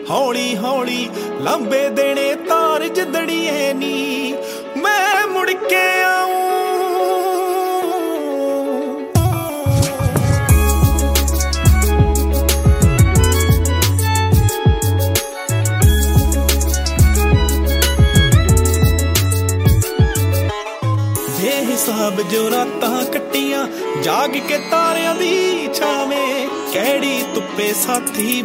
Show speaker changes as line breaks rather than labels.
ਹੌਲੀ ਹੌਲੀ ਲਾਂਬੇ ਦੇਣੇ ਤਾਰ ਜਿੱਦੜੀਏ ਨੀ ਮੈਂ ਮੁੜ ਕੇ ਆਊਂ। ਬੇਹਿਸਾਬ ਜੋ ਰਾਤਾਂ ਕੱਟੀਆਂ ਜਾਗ ਕੇ ਤਾਰਿਆਂ ਦੀ ਛਾਵੇਂ, ਕਿਹੜੀ ਧੁੱਪੇ ਸਾਥੀ